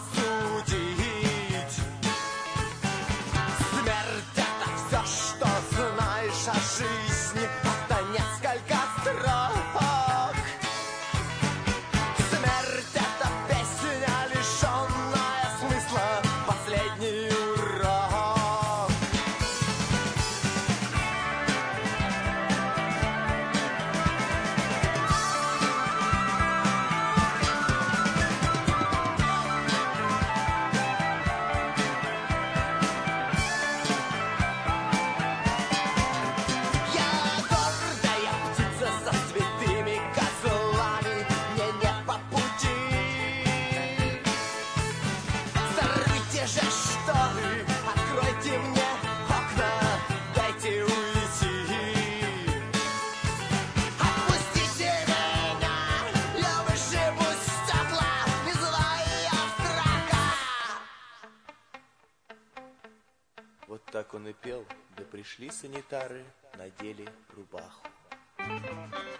осудить. Смерть — это все, что знаешь о жизни. Это несколько строк. Смерть — это песня, лишенная смысла, последний урок. Я гордая птица со святыми козлами, мне не по пути. Взорвите же шторы, откройте мне окна, дайте уйти. Отпустите меня, я вышибу стекла, не злая страха. Вот так он и пел, да пришли санитары, надели рубаху.